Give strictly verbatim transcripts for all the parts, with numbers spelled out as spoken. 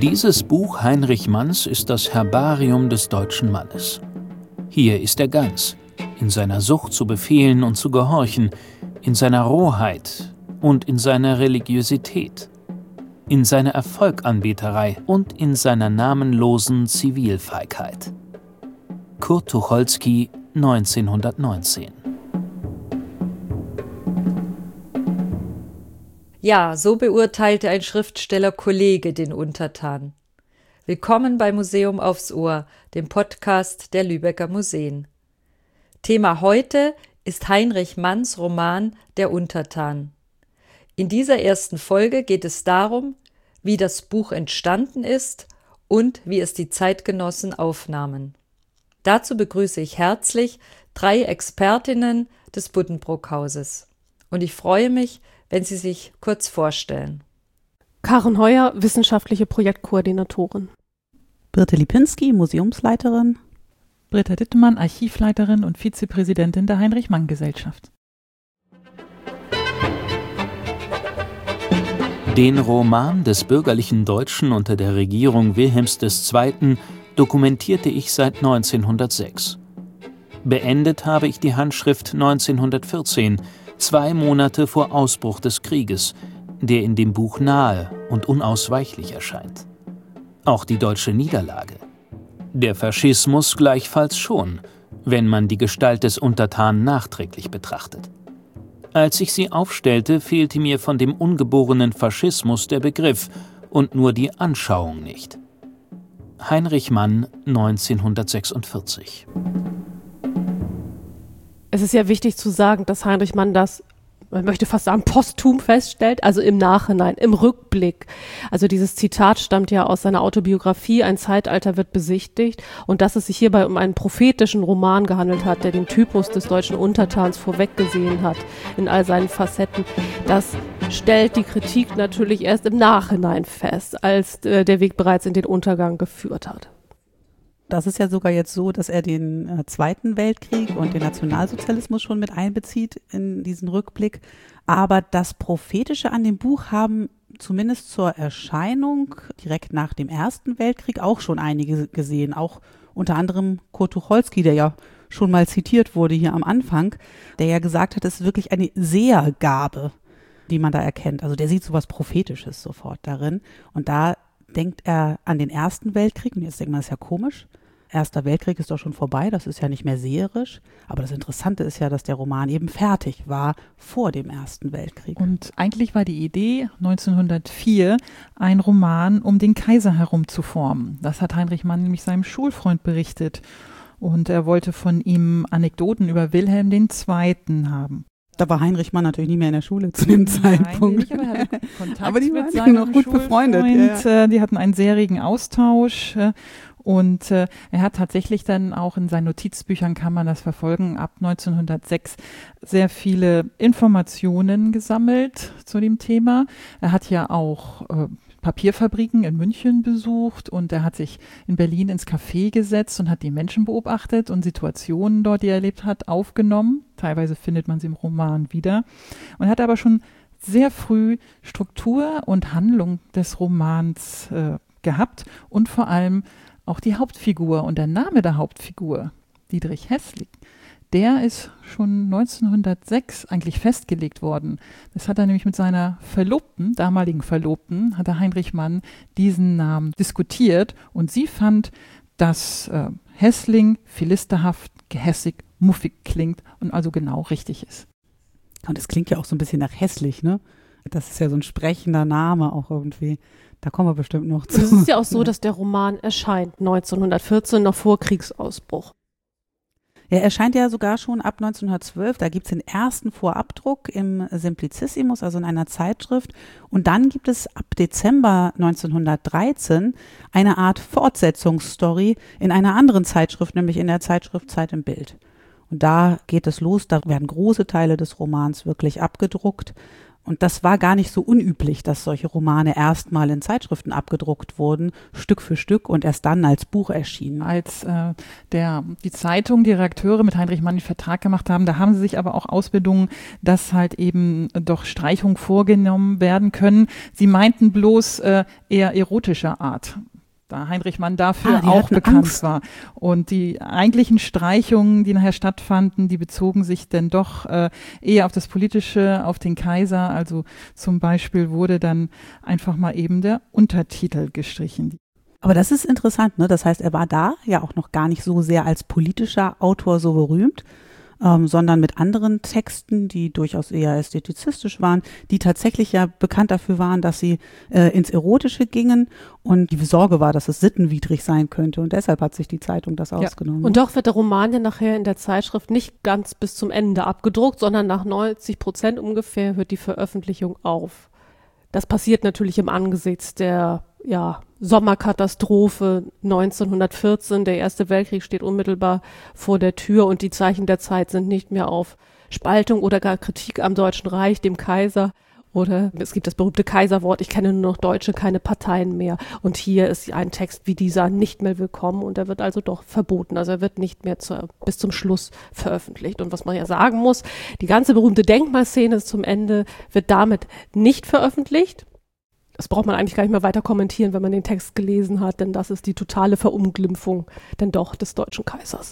Dieses Buch Heinrich Manns ist das Herbarium des deutschen Mannes. Hier ist er ganz, in seiner Sucht zu befehlen und zu gehorchen, in seiner Rohheit und in seiner Religiosität, in seiner Erfolganbeterei und in seiner namenlosen Zivilfeigheit. Kurt Tucholsky, neunzehnhundertneunzehn. Ja, so beurteilte ein Schriftsteller-Kollege den Untertan. Willkommen bei Museum aufs Ohr, dem Podcast der Lübecker Museen. Thema heute ist Heinrich Manns Roman Der Untertan. In dieser ersten Folge geht es darum, wie das Buch entstanden ist und wie es die Zeitgenossen aufnahmen. Dazu begrüße ich herzlich drei Expertinnen des Buddenbrook-Hauses. Und ich freue mich, wenn Sie sich kurz vorstellen. Karen Heuer, wissenschaftliche Projektkoordinatorin. Birte Lipinski, Museumsleiterin. Britta Dittemann, Archivleiterin und Vizepräsidentin der Heinrich-Mann-Gesellschaft. Den Roman des bürgerlichen Deutschen unter der Regierung Wilhelms der Zweiten dokumentierte ich seit neunzehnhundertsechs. Beendet habe ich die Handschrift neunzehnhundertvierzehn, zwei Monate vor Ausbruch des Krieges, der in dem Buch nahe und unausweichlich erscheint. Auch die deutsche Niederlage. Der Faschismus gleichfalls schon, wenn man die Gestalt des Untertanen nachträglich betrachtet. Als ich sie aufstellte, fehlte mir von dem ungeborenen Faschismus der Begriff und nur die Anschauung nicht. Heinrich Mann, neunzehnhundertsechsundvierzig. Es ist ja wichtig zu sagen, dass Heinrich Mann das, man möchte fast sagen, posthum feststellt, also im Nachhinein, im Rückblick. Also dieses Zitat stammt ja aus seiner Autobiografie, ein Zeitalter wird besichtigt, und dass es sich hierbei um einen prophetischen Roman gehandelt hat, der den Typus des deutschen Untertans vorweggesehen hat, in all seinen Facetten. Das stellt die Kritik natürlich erst im Nachhinein fest, als äh, der Weg bereits in den Untergang geführt hat. Das ist ja sogar jetzt so, dass er den äh, Zweiten Weltkrieg und den Nationalsozialismus schon mit einbezieht in diesen Rückblick. Aber das Prophetische an dem Buch haben zumindest zur Erscheinung direkt nach dem Ersten Weltkrieg auch schon einige gesehen. Auch unter anderem Kurt Tucholsky, der ja schon mal zitiert wurde hier am Anfang, der ja gesagt hat, es ist wirklich eine Sehergabe, die man da erkennt. Also der sieht so was Prophetisches sofort darin. Und da denkt er an den Ersten Weltkrieg, und jetzt denkt man, das ist ja komisch. Erster Weltkrieg ist doch schon vorbei, das ist ja nicht mehr seherisch. Aber das Interessante ist ja, dass der Roman eben fertig war vor dem Ersten Weltkrieg. Und eigentlich war die Idee neunzehnhundertvier, ein Roman um den Kaiser herum zu formen. Das hat Heinrich Mann nämlich seinem Schulfreund berichtet. Und er wollte von ihm Anekdoten über Wilhelm der Zweite haben. Da war Heinrich Mann natürlich nicht mehr in der Schule zu dem Zeitpunkt. Nicht, aber er hatte Kontakt aber die mit waren seinem noch gut befreundet. Schulfreund. Ja. Äh, die hatten einen sehr regen Austausch. Äh, und äh, er hat tatsächlich dann auch in seinen Notizbüchern, kann man das verfolgen, ab neunzehnhundertsechs sehr viele Informationen gesammelt zu dem Thema. Er hat ja auch äh, Papierfabriken in München besucht, und er hat sich in Berlin ins Café gesetzt und hat die Menschen beobachtet und Situationen dort, die er erlebt hat, aufgenommen. Teilweise findet man sie im Roman wieder. Und hat aber schon sehr früh Struktur und Handlung des Romans äh, gehabt und vor allem auch die Hauptfigur und der Name der Hauptfigur, Dietrich Hässling. Der ist schon neunzehnhundertsechs eigentlich festgelegt worden. Das hat er nämlich mit seiner Verlobten, damaligen Verlobten, hat der Heinrich Mann diesen Namen diskutiert, und sie fand, dass äh, Hässling philisterhaft, gehässig, muffig klingt und also genau richtig ist. Und es klingt ja auch so ein bisschen nach hässlich, ne? Das ist ja so ein sprechender Name auch irgendwie. Da kommen wir bestimmt noch zu. Es ist ja auch so, dass der Roman erscheint neunzehnhundertvierzehn, noch vor Kriegsausbruch. Er erscheint ja sogar schon ab neunzehnhundertzwölf, da gibt es den ersten Vorabdruck im Simplicissimus, also in einer Zeitschrift. Und dann gibt es ab Dezember neunzehnhundertdreizehn eine Art Fortsetzungsstory in einer anderen Zeitschrift, nämlich in der Zeitschrift Zeit im Bild. Und da geht es los, da werden große Teile des Romans wirklich abgedruckt. Und das war gar nicht so unüblich, dass solche Romane erstmal in Zeitschriften abgedruckt wurden, Stück für Stück und erst dann als Buch erschienen. Als äh, der, die Zeitung, die Redakteure mit Heinrich Mann den Vertrag gemacht haben, da haben sie sich aber auch ausbedungen, dass halt eben doch Streichungen vorgenommen werden können. Sie meinten bloß äh, eher erotischer Art. Da Heinrich Mann dafür ah, auch bekannt Angst. war. Und die eigentlichen Streichungen, die nachher stattfanden, die bezogen sich denn doch äh, eher auf das Politische, auf den Kaiser. Also zum Beispiel wurde dann einfach mal eben der Untertitel gestrichen. Aber das ist interessant, ne? Das heißt, er war da ja auch noch gar nicht so sehr als politischer Autor so berühmt, ähm, sondern mit anderen Texten, die durchaus eher ästhetizistisch waren, die tatsächlich ja bekannt dafür waren, dass sie äh, ins Erotische gingen und die Sorge war, dass es sittenwidrig sein könnte und deshalb hat sich die Zeitung das ja. ausgenommen. Und doch wird der Roman ja nachher in der Zeitschrift nicht ganz bis zum Ende abgedruckt, sondern nach neunzig Prozent ungefähr hört die Veröffentlichung auf. Das passiert natürlich im Angesichts der ja, Sommerkatastrophe neunzehnhundertvierzehn. Der Erste Weltkrieg steht unmittelbar vor der Tür und die Zeichen der Zeit sind nicht mehr auf Spaltung oder gar Kritik am Deutschen Reich, dem Kaiser. Oder es gibt das berühmte Kaiserwort, ich kenne nur noch Deutsche, keine Parteien mehr. Und hier ist ein Text wie dieser nicht mehr willkommen und er wird also doch verboten. Also er wird nicht mehr zu, bis zum Schluss veröffentlicht. Und was man ja sagen muss, die ganze berühmte Denkmalszene zum Ende wird damit nicht veröffentlicht. Das braucht man eigentlich gar nicht mehr weiter kommentieren, wenn man den Text gelesen hat, denn das ist die totale Verunglimpfung denn doch des deutschen Kaisers.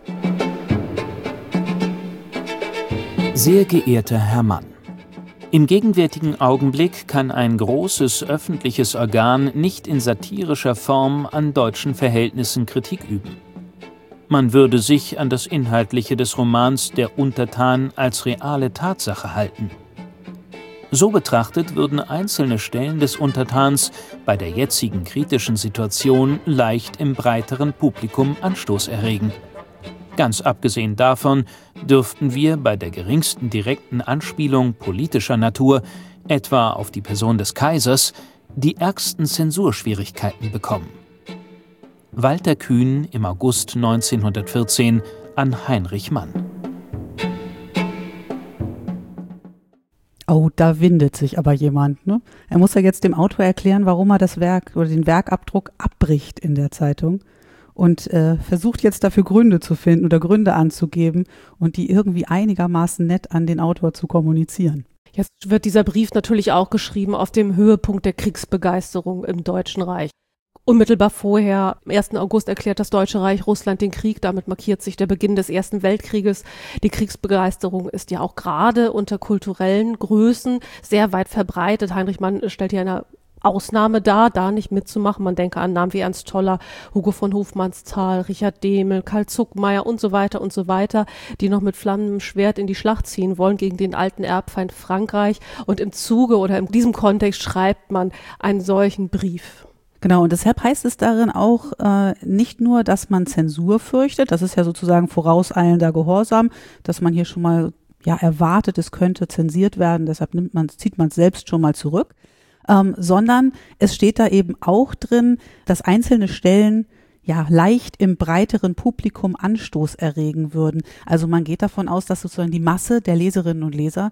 Sehr geehrter Herr Mann, im gegenwärtigen Augenblick kann ein großes öffentliches Organ nicht in satirischer Form an deutschen Verhältnissen Kritik üben. Man würde sich an das Inhaltliche des Romans Der Untertan als reale Tatsache halten. So betrachtet würden einzelne Stellen des Untertans bei der jetzigen kritischen Situation leicht im breiteren Publikum Anstoß erregen. Ganz abgesehen davon dürften wir bei der geringsten direkten Anspielung politischer Natur, etwa auf die Person des Kaisers, die ärgsten Zensurschwierigkeiten bekommen. Walter Kühn im August neunzehnhundertvierzehn an Heinrich Mann. Oh, da windet sich aber jemand, ne? Er muss ja jetzt dem Autor erklären, warum er das Werk oder den Werkabdruck abbricht in der Zeitung und äh, versucht jetzt dafür Gründe zu finden oder Gründe anzugeben und die irgendwie einigermaßen nett an den Autor zu kommunizieren. Jetzt wird dieser Brief natürlich auch geschrieben auf dem Höhepunkt der Kriegsbegeisterung im Deutschen Reich. Unmittelbar vorher, am ersten August, erklärt das Deutsche Reich Russland den Krieg. Damit markiert sich der Beginn des Ersten Weltkrieges. Die Kriegsbegeisterung ist ja auch gerade unter kulturellen Größen sehr weit verbreitet. Heinrich Mann stellt hier eine Ausnahme dar, da nicht mitzumachen. Man denke an Namen wie Ernst Toller, Hugo von Hofmannsthal, Richard Dehmel, Karl Zuckmayer und so weiter und so weiter, die noch mit flammendem Schwert in die Schlacht ziehen wollen gegen den alten Erbfeind Frankreich. Und im Zuge oder in diesem Kontext schreibt man einen solchen Brief. Genau, und deshalb heißt es darin auch äh, nicht nur, dass man Zensur fürchtet, das ist ja sozusagen vorauseilender Gehorsam, dass man hier schon mal ja erwartet, es könnte zensiert werden, deshalb nimmt man, zieht man es selbst schon mal zurück, ähm, sondern es steht da eben auch drin, dass einzelne Stellen ja leicht im breiteren Publikum Anstoß erregen würden. Also man geht davon aus, dass sozusagen die Masse der Leserinnen und Leser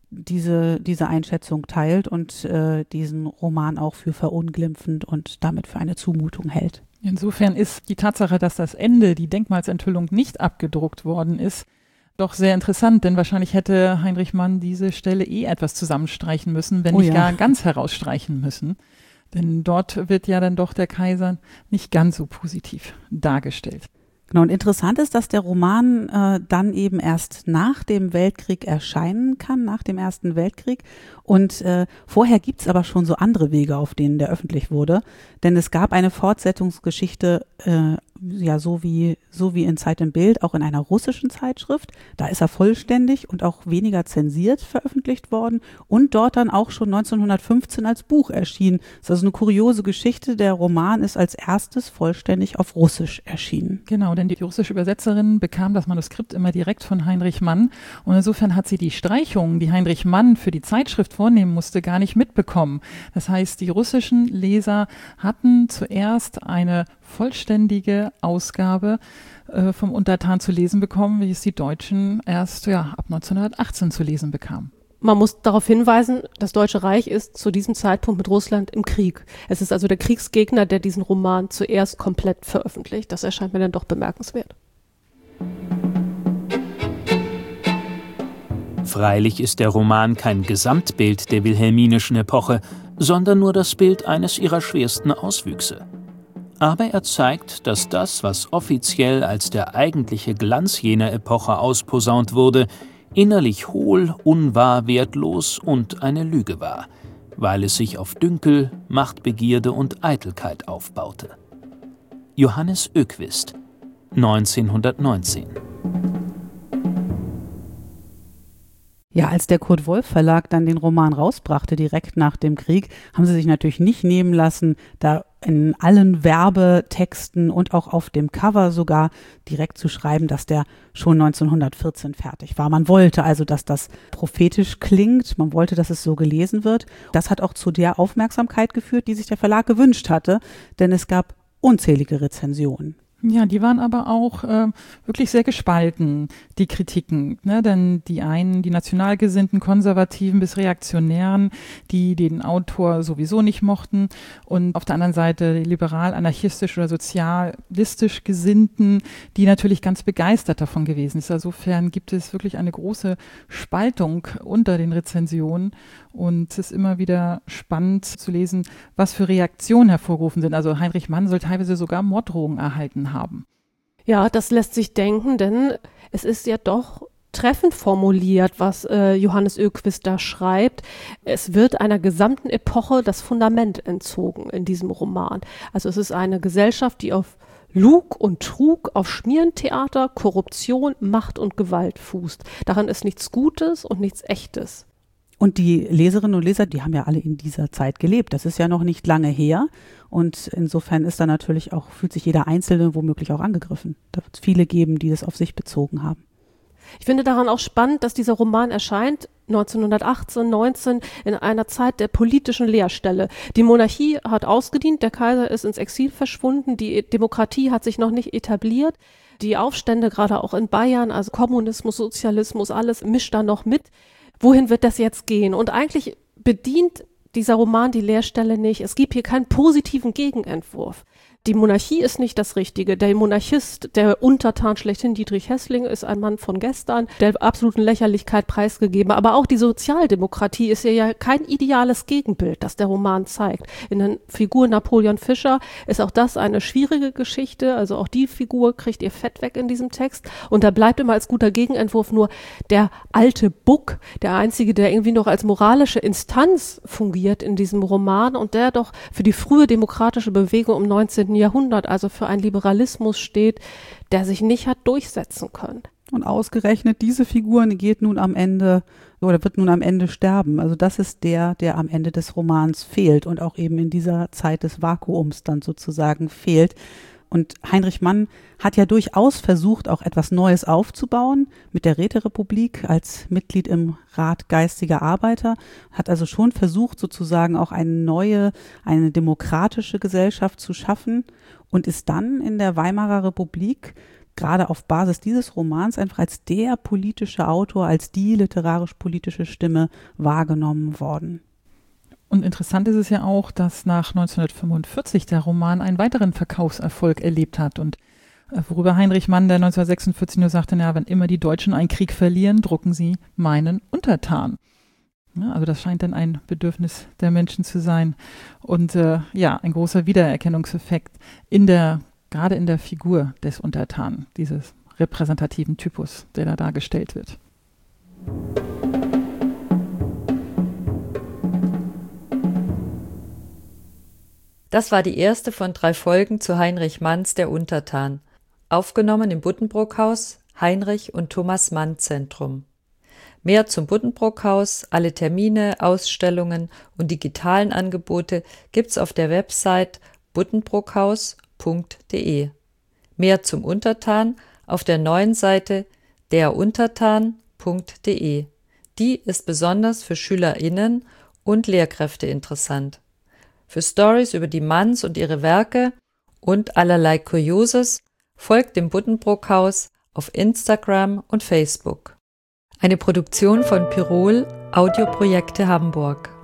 diese diese Einschätzung teilt und äh, diesen Roman auch für verunglimpfend und damit für eine Zumutung hält. Insofern ist die Tatsache, dass das Ende, die Denkmalsenthüllung, nicht abgedruckt worden ist, doch sehr interessant, denn wahrscheinlich hätte Heinrich Mann diese Stelle eh etwas zusammenstreichen müssen, wenn oh nicht ja. gar ganz herausstreichen müssen. Denn dort wird ja dann doch der Kaiser nicht ganz so positiv dargestellt. Genau, und interessant ist, dass der Roman äh, dann eben erst nach dem Weltkrieg erscheinen kann, nach dem Ersten Weltkrieg. Und äh, vorher gibt's aber schon so andere Wege, auf denen der öffentlich wurde. Denn es gab eine Fortsetzungsgeschichte, äh, ja so wie so wie in Zeit im Bild, auch in einer russischen Zeitschrift. Da ist er vollständig und auch weniger zensiert veröffentlicht worden und dort dann auch schon neunzehnhundertfünfzehn als Buch erschienen. Das ist also eine kuriose Geschichte. Der Roman ist als erstes vollständig auf Russisch erschienen. Genau, denn die russische Übersetzerin bekam das Manuskript immer direkt von Heinrich Mann und insofern hat sie die Streichungen, die Heinrich Mann für die Zeitschrift vornehmen musste, gar nicht mitbekommen. Das heißt, die russischen Leser hatten zuerst eine vollständige Ausgabe äh, vom Untertan zu lesen bekommen, wie es die Deutschen erst ja, ab neunzehnhundertachtzehn zu lesen bekamen. man muss darauf hinweisen, das Deutsche Reich ist zu diesem Zeitpunkt mit Russland im Krieg. Es ist also der Kriegsgegner, der diesen Roman zuerst komplett veröffentlicht. Das erscheint mir dann doch bemerkenswert. Freilich ist der Roman kein Gesamtbild der wilhelminischen Epoche, sondern nur das Bild eines ihrer schwersten Auswüchse. Aber er zeigt, dass das, was offiziell als der eigentliche Glanz jener Epoche ausposaunt wurde, innerlich hohl, unwahr, wertlos und eine Lüge war, weil es sich auf Dünkel, Machtbegierde und Eitelkeit aufbaute. Johannes Öquist, neunzehnhundertneunzehn. Ja, als der Kurt Wolf Verlag dann den Roman rausbrachte, direkt nach dem Krieg, haben sie sich natürlich nicht nehmen lassen, da in allen Werbetexten und auch auf dem Cover sogar direkt zu schreiben, dass der schon neunzehnhundertvierzehn fertig war. Man wollte also, dass das prophetisch klingt, man wollte, dass es so gelesen wird. Das hat auch zu der Aufmerksamkeit geführt, die sich der Verlag gewünscht hatte, denn es gab unzählige Rezensionen. Ja, die waren aber auch äh, wirklich sehr gespalten, die Kritiken. Ne? Denn die einen, die nationalgesinnten, konservativen bis reaktionären, die den Autor sowieso nicht mochten. Und auf der anderen Seite die liberal-anarchistisch oder sozialistisch Gesinnten, die natürlich ganz begeistert davon gewesen sind. Insofern gibt es wirklich eine große Spaltung unter den Rezensionen. Und es ist immer wieder spannend zu lesen, was für Reaktionen hervorgerufen sind. Also Heinrich Mann soll teilweise sogar Morddrohungen erhalten haben. Ja, das lässt sich denken, denn es ist ja doch treffend formuliert, was äh, Johannes Öquist da schreibt. Es wird einer gesamten Epoche das Fundament entzogen in diesem Roman. Also es ist eine Gesellschaft, die auf Lug und Trug, auf Schmierentheater, Korruption, Macht und Gewalt fußt. Daran ist nichts Gutes und nichts Echtes. Und die Leserinnen und Leser, die haben ja alle in dieser Zeit gelebt. Das ist ja noch nicht lange her. Und insofern ist da natürlich auch, fühlt sich jeder Einzelne womöglich auch angegriffen. Da wird es viele geben, die das auf sich bezogen haben. Ich finde daran auch spannend, dass dieser Roman erscheint neunzehnhundertachtzehn, neunzehn in einer Zeit der politischen Leerstelle. Die Monarchie hat ausgedient, der Kaiser ist ins Exil verschwunden, die Demokratie hat sich noch nicht etabliert. Die Aufstände, gerade auch in Bayern, also Kommunismus, Sozialismus, alles mischt da noch mit. Wohin wird das jetzt gehen? Und eigentlich bedient dieser Roman die Leerstelle nicht. Es gibt hier keinen positiven Gegenentwurf. Die Monarchie ist nicht das Richtige. Der Monarchist, der Untertan schlechthin, Dietrich Hässling, ist ein Mann von gestern, der absoluten Lächerlichkeit preisgegeben. Aber auch die Sozialdemokratie ist ja kein ideales Gegenbild, das der Roman zeigt. In der Figur Napoleon Fischer ist auch das eine schwierige Geschichte. Also auch die Figur kriegt ihr Fett weg in diesem Text. Und da bleibt immer als guter Gegenentwurf nur der alte Buck, der einzige, der irgendwie noch als moralische Instanz fungiert in diesem Roman und der doch für die frühe demokratische Bewegung im neunzehnten Jahrhundert, also für einen Liberalismus steht, der sich nicht hat durchsetzen können. Und ausgerechnet diese Figur geht nun am Ende oder wird nun am Ende sterben. Also das ist der, der am Ende des Romans fehlt und auch eben in dieser Zeit des Vakuums dann sozusagen fehlt. Und Heinrich Mann hat ja durchaus versucht, auch etwas Neues aufzubauen mit der Räterepublik als Mitglied im Rat geistiger Arbeiter, hat also schon versucht, sozusagen auch eine neue, eine demokratische Gesellschaft zu schaffen und ist dann in der Weimarer Republik gerade auf Basis dieses Romans einfach als der politische Autor, als die literarisch-politische Stimme wahrgenommen worden. Und interessant ist es ja auch, dass nach neunzehnhundertfünfundvierzig der Roman einen weiteren Verkaufserfolg erlebt hat. Und worüber Heinrich Mann, der neunzehnhundertsechsundvierzig nur sagte, na, wenn immer die Deutschen einen Krieg verlieren, drucken sie meinen Untertan. Ja, also das scheint dann ein Bedürfnis der Menschen zu sein. Und äh, ja, ein großer Wiedererkennungseffekt in der, gerade in der Figur des Untertanen, dieses repräsentativen Typus, der da dargestellt wird. Das war die erste von drei Folgen zu Heinrich Manns Der Untertan, aufgenommen im Buddenbrook-Haus, Heinrich und Thomas Mann Zentrum. Mehr zum Buddenbrook-Haus, alle Termine, Ausstellungen und digitalen Angebote gibt's auf der Website buddenbrookhaus punkt de. Mehr zum Untertan auf der neuen Seite der untertan punkt de. Die ist besonders für SchülerInnen und Lehrkräfte interessant. Für Stories über die Manns und ihre Werke und allerlei Kurioses folgt dem Buddenbrook-Haus auf Instagram und Facebook. Eine Produktion von Pirol Audioprojekte Hamburg.